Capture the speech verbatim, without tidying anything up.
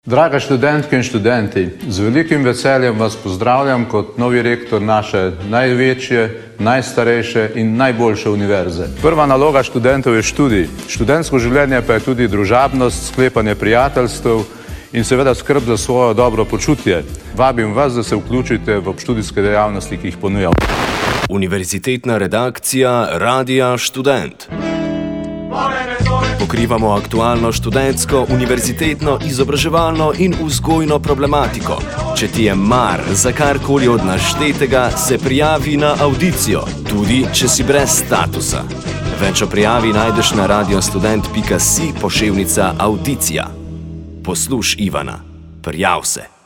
Drage študentke in študenti, z velikim veseljem vas pozdravljam kot novi rektor naše največje, najstarejše in najboljše univerze. Prva naloga študentov je študij. Študentsko življenje pa je tudi družabnost, sklepanje prijateljstev in seveda skrb za svoje dobro počutje. Vabim vas, da se vključite v obštudijske dejavnosti, ki jih ponujamo. Univerzitetna redakcija Radia Študent. Pokrivamo aktualno študentsko, univerzitetno, izobraževalno in vzgojno problematiko. Če ti je mar za karkoli od naštetega, se prijavi na avdicijo, tudi če si brez statusa. Več o prijavi najdeš na radiostudent pika si poševnica avdicija. Posluš Ivana. Prijav se.